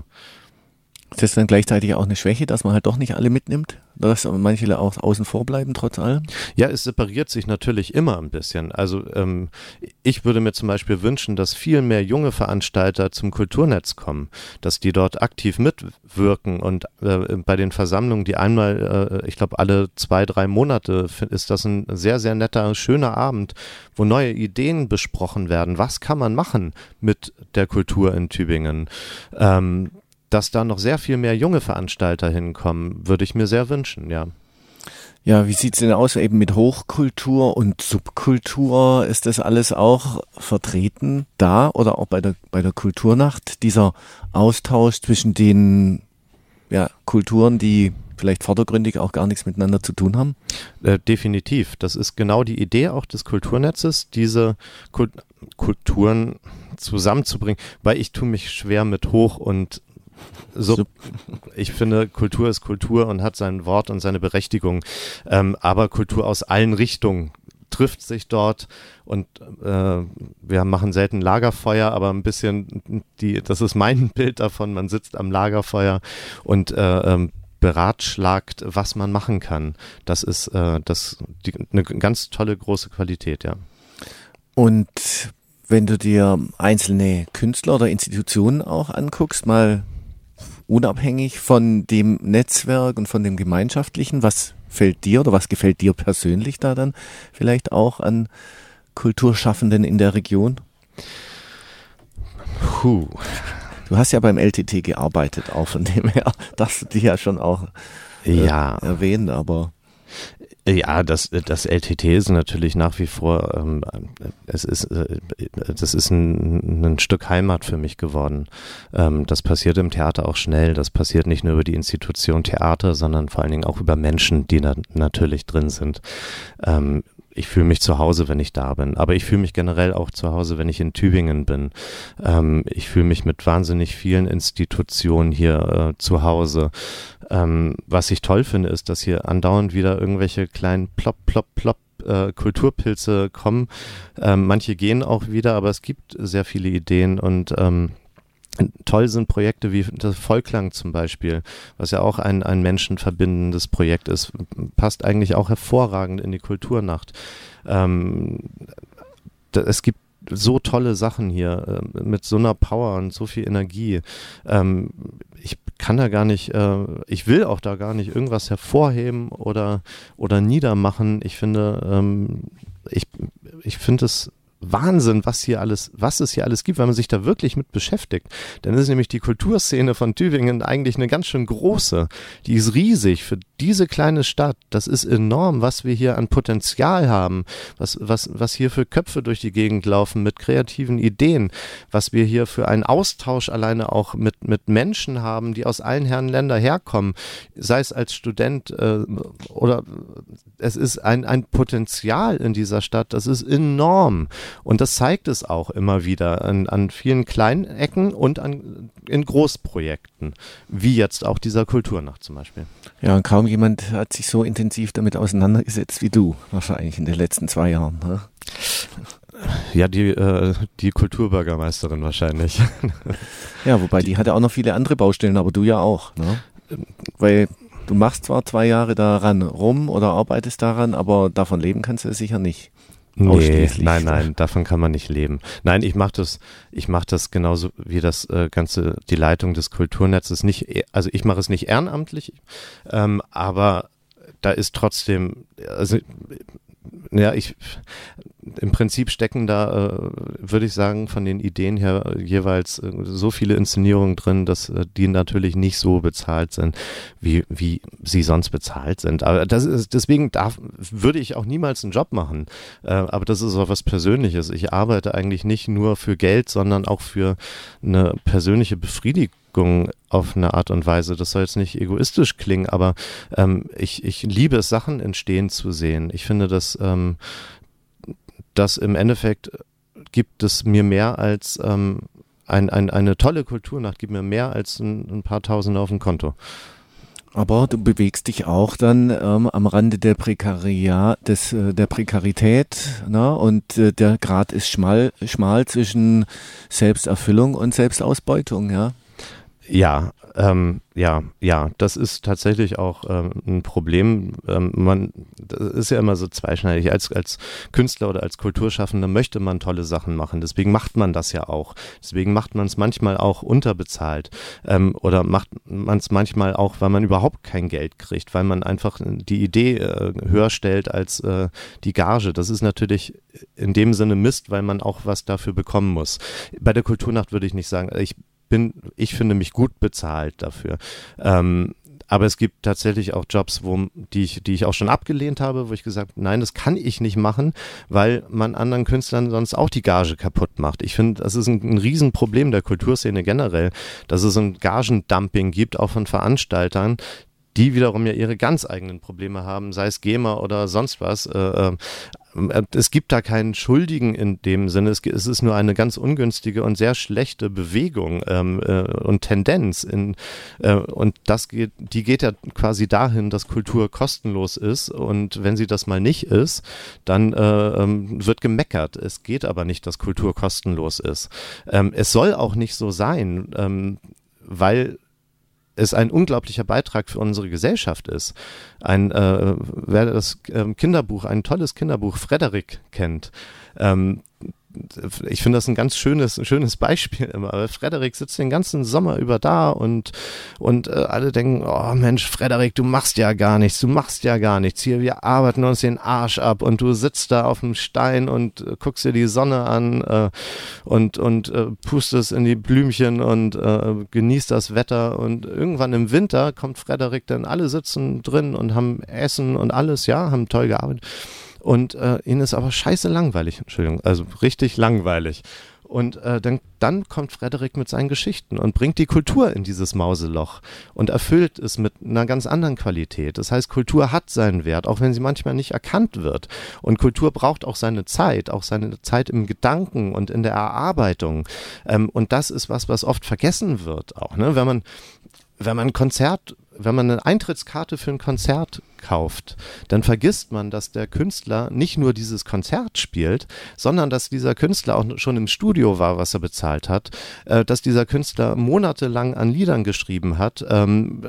Ist das dann gleichzeitig auch eine Schwäche, dass man halt doch nicht alle mitnimmt? Dass manche auch außen vor bleiben, trotz allem? Ja, es separiert sich natürlich immer ein bisschen. Also ähm, ich würde mir zum Beispiel wünschen, dass viel mehr junge Veranstalter zum Kulturnetz kommen, dass die dort aktiv mitwirken und äh, bei den Versammlungen, die einmal, äh, ich glaube alle zwei, drei Monate, ist das ein sehr, sehr netter, schöner Abend, wo neue Ideen besprochen werden. Was kann man machen mit der Kultur in Tübingen? Ähm, Dass da noch sehr viel mehr junge Veranstalter hinkommen, würde ich mir sehr wünschen, ja. Ja, wie sieht's denn aus eben mit Hochkultur und Subkultur? Ist das alles auch vertreten da oder auch bei der, bei der Kulturnacht? Dieser Austausch zwischen den ja, Kulturen, die vielleicht vordergründig auch gar nichts miteinander zu tun haben? Äh, definitiv. Das ist genau die Idee auch des Kulturnetzes, diese Kult- Kulturen zusammenzubringen, weil ich tue mich schwer mit Hoch- und So, ich finde, Kultur ist Kultur und hat sein Wort und seine Berechtigung, ähm, aber Kultur aus allen Richtungen trifft sich dort und äh, wir machen selten Lagerfeuer, aber ein bisschen, die, das ist mein Bild davon, man sitzt am Lagerfeuer und äh, ähm, beratschlagt, was man machen kann. Das ist äh, das die, eine ganz tolle, große Qualität, ja. Und wenn du dir einzelne Künstler oder Institutionen auch anguckst, mal unabhängig von dem Netzwerk und von dem Gemeinschaftlichen, was fällt dir oder was gefällt dir persönlich da dann vielleicht auch an Kulturschaffenden in der Region? Puh. Du hast ja beim L T T gearbeitet, auch von dem her, darfst du dich ja schon auch äh, ja. erwähnen, aber Ja, das, das L T T ist natürlich nach wie vor, ähm, es ist, äh, das ist ein, ein Stück Heimat für mich geworden. Ähm, das passiert im Theater auch schnell. Das passiert nicht nur über die Institution Theater, sondern vor allen Dingen auch über Menschen, die da natürlich drin sind. Ähm, ich fühle mich zu Hause, wenn ich da bin. Aber ich fühle mich generell auch zu Hause, wenn ich in Tübingen bin. Ähm, ich fühle mich mit wahnsinnig vielen Institutionen hier äh, zu Hause. Ähm, was ich toll finde, ist, dass hier andauernd wieder irgendwelche kleinen Plop, Plop, Plop äh, Kulturpilze kommen. Ähm, manche gehen auch wieder, aber es gibt sehr viele Ideen und ähm, toll sind Projekte wie das Vollklang zum Beispiel, was ja auch ein, ein menschenverbindendes Projekt ist, passt eigentlich auch hervorragend in die Kulturnacht. Ähm, da, es gibt so tolle Sachen hier äh, mit so einer Power und so viel Energie. Ähm, ich kann da gar nicht, äh, ich will auch da gar nicht irgendwas hervorheben oder, oder niedermachen. Ich finde, ähm, ich, ich finde es Wahnsinn, was hier alles, was es hier alles gibt, wenn man sich da wirklich mit beschäftigt. Dann ist nämlich die Kulturszene von Tübingen eigentlich eine ganz schön große. Die ist riesig für diese kleine Stadt. Das ist enorm, was wir hier an Potenzial haben, was, was, was hier für Köpfe durch die Gegend laufen mit kreativen Ideen, was wir hier für einen Austausch alleine auch mit, mit Menschen haben, die aus allen Herren Länder herkommen, sei es als Student äh, oder es ist ein, ein Potenzial in dieser Stadt, das ist enorm. Und das zeigt es auch immer wieder an, an vielen kleinen Ecken und an, in Großprojekten, wie jetzt auch dieser Kulturnacht zum Beispiel. Ja, und kaum jemand hat sich so intensiv damit auseinandergesetzt wie du, wahrscheinlich in den letzten zwei Jahren. Ne? Ja, die, äh, die Kulturbürgermeisterin wahrscheinlich. Ja, wobei die, die hatte auch noch viele andere Baustellen, aber du ja auch. Ne? Weil du machst zwar zwei Jahre daran rum oder arbeitest daran, aber davon leben kannst du sicher nicht. Nee, nein, nein, davon kann man nicht leben. Nein, ich mache das, ich mache das genauso wie das äh, ganze, die Leitung des Kulturnetzes nicht, also ich mache es nicht ehrenamtlich, ähm, aber da ist trotzdem, also ja, ich im Prinzip stecken da, äh, würde ich sagen, von den Ideen her jeweils äh, so viele Inszenierungen drin, dass äh, die natürlich nicht so bezahlt sind, wie, wie sie sonst bezahlt sind. Aber das ist, deswegen darf, würde ich auch niemals einen Job machen. Äh, aber das ist auch was Persönliches. Ich arbeite eigentlich nicht nur für Geld, sondern auch für eine persönliche Befriedigung auf eine Art und Weise. Das soll jetzt nicht egoistisch klingen, aber ähm, ich, ich liebe es, Sachen entstehen zu sehen. Ich finde, dass ähm, das im Endeffekt gibt es mir mehr als ähm, ein, ein, eine tolle Kulturnacht, gibt mir mehr als ein, ein paar Tausend auf dem Konto. Aber du bewegst dich auch dann ähm, am Rande der Prekaria, des, äh, der Prekarität, ne? Und äh, der Grad ist schmal, schmal zwischen Selbsterfüllung und Selbstausbeutung, ja? Ja, ähm, ja, ja, das ist tatsächlich auch ähm, ein Problem. Ähm, man, das ist ja immer so zweischneidig. Als, als Künstler oder als Kulturschaffender möchte man tolle Sachen machen. Deswegen macht man das ja auch. Deswegen macht man es manchmal auch unterbezahlt. Ähm, oder macht man es manchmal auch, weil man überhaupt kein Geld kriegt, weil man einfach die Idee äh, höher stellt als äh, die Gage. Das ist natürlich in dem Sinne Mist, weil man auch was dafür bekommen muss. Bei der Kulturnacht würde ich nicht sagen, ich bin, ich finde mich gut bezahlt dafür. Ähm, aber es gibt tatsächlich auch Jobs, wo, die ich, die ich auch schon abgelehnt habe, wo ich gesagt habe, nein, das kann ich nicht machen, weil man anderen Künstlern sonst auch die Gage kaputt macht. Ich finde, das ist ein, ein Riesenproblem der Kulturszene generell, dass es ein Gagendumping gibt, auch von Veranstaltern, die wiederum ja ihre ganz eigenen Probleme haben, sei es GEMA oder sonst was. Äh, es gibt da keinen Schuldigen in dem Sinne, es, es ist nur eine ganz ungünstige und sehr schlechte Bewegung ähm, äh, und Tendenz. In, äh, und das geht, die geht ja quasi dahin, dass Kultur kostenlos ist, und wenn sie das mal nicht ist, dann äh, ähm, wird gemeckert. Es geht aber nicht, dass Kultur kostenlos ist. Ähm, es soll auch nicht so sein, ähm, weil es ein unglaublicher Beitrag für unsere Gesellschaft ist. Ein, äh, wer das ähm, Kinderbuch, ein tolles Kinderbuch Frederik kennt, ähm, ich finde das ein ganz schönes, schönes Beispiel immer. Aber Frederik sitzt den ganzen Sommer über da und, und äh, alle denken, oh Mensch, Frederik, du machst ja gar nichts, du machst ja gar nichts. Hier, wir arbeiten uns den Arsch ab und du sitzt da auf dem Stein und äh, guckst dir die Sonne an äh, und, und äh, pustest in die Blümchen und äh, genießt das Wetter, und irgendwann im Winter kommt Frederik, dann alle sitzen drin und haben Essen und alles, ja, haben toll gearbeitet. Und äh, ihnen ist aber scheiße langweilig, Entschuldigung, also richtig langweilig. Und äh, dann, dann kommt Frederik mit seinen Geschichten und bringt die Kultur in dieses Mauseloch und erfüllt es mit einer ganz anderen Qualität. Das heißt, Kultur hat seinen Wert, auch wenn sie manchmal nicht erkannt wird. Und Kultur braucht auch seine Zeit, auch seine Zeit im Gedanken und in der Erarbeitung. Ähm, und das ist was, was oft vergessen wird auch, ne? Wenn man, wenn man ein Konzert Wenn man eine Eintrittskarte für ein Konzert kauft, dann vergisst man, dass der Künstler nicht nur dieses Konzert spielt, sondern dass dieser Künstler auch schon im Studio war, was er bezahlt hat, äh, dass dieser Künstler monatelang an Liedern geschrieben hat, ähm,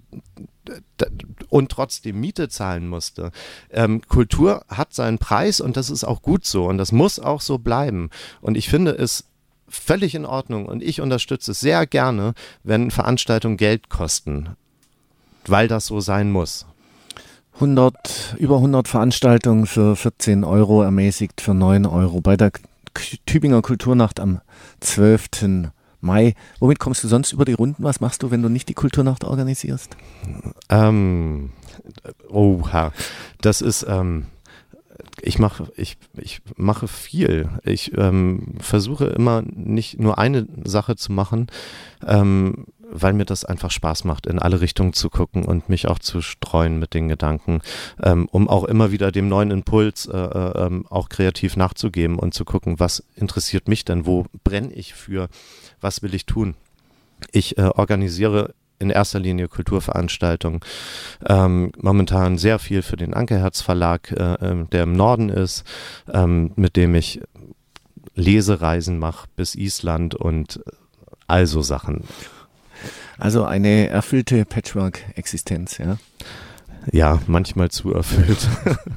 und trotzdem Miete zahlen musste. Ähm, Kultur hat seinen Preis, und das ist auch gut so, und das muss auch so bleiben. Und ich finde es völlig in Ordnung, und ich unterstütze es sehr gerne, wenn Veranstaltungen Geld kosten, weil das so sein muss. hundert, über hundert Veranstaltungen für vierzehn Euro, ermäßigt für neun Euro bei der Tübinger Kulturnacht am zwölften Mai. Womit kommst du sonst über die Runden? Was machst du, wenn du nicht die Kulturnacht organisierst? Ähm, oha, das ist, ähm, ich mache, ich, ich mache viel. Ich ähm, versuche immer nicht nur eine Sache zu machen. Ähm, weil mir das einfach Spaß macht, in alle Richtungen zu gucken und mich auch zu streuen mit den Gedanken, ähm, um auch immer wieder dem neuen Impuls äh, äh, auch kreativ nachzugeben und zu gucken, was interessiert mich denn, wo brenne ich für, was will ich tun. Ich äh, organisiere in erster Linie Kulturveranstaltungen, ähm, momentan sehr viel für den Ankerherz Verlag, äh, der im Norden ist, ähm, mit dem ich Lesereisen mache bis Island und all so Sachen. Also eine erfüllte Patchwork-Existenz, ja? Ja, manchmal zu erfüllt.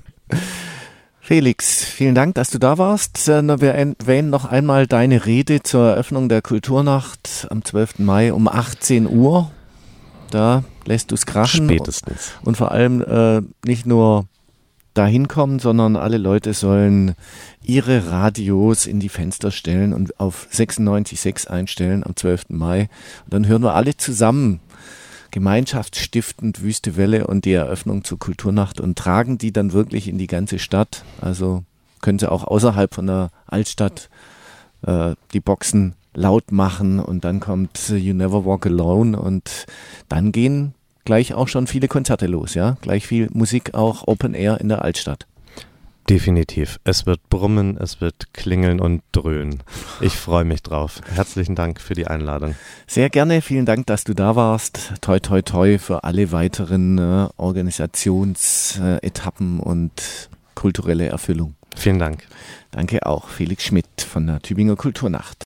Felix, vielen Dank, dass du da warst. Wir erwähnen noch einmal deine Rede zur Eröffnung der Kulturnacht am zwölften Mai um achtzehn Uhr. Da lässt du es krachen. Spätestens. Und vor allem äh, nicht nur dahin kommen, sondern alle Leute sollen ihre Radios in die Fenster stellen und auf sechsundneunzig Komma sechs einstellen am zwölften Mai. Und dann hören wir alle zusammen gemeinschaftsstiftend Wüste Welle und die Eröffnung zur Kulturnacht und tragen die dann wirklich in die ganze Stadt. Also können sie auch außerhalb von der Altstadt äh, die Boxen laut machen und dann kommt You Never Walk Alone und dann gehen gleich auch schon viele Konzerte los, ja? Gleich viel Musik auch Open Air in der Altstadt. Definitiv. Es wird brummen, es wird klingeln und dröhnen. Ich freue mich drauf. Herzlichen Dank für die Einladung. Sehr gerne. Vielen Dank, dass du da warst. Toi, toi, toi für alle weiteren äh, Organisationsetappen äh, und kulturelle Erfüllung. Vielen Dank. Danke auch. Felix Schmidt von der Tübinger Kulturnacht.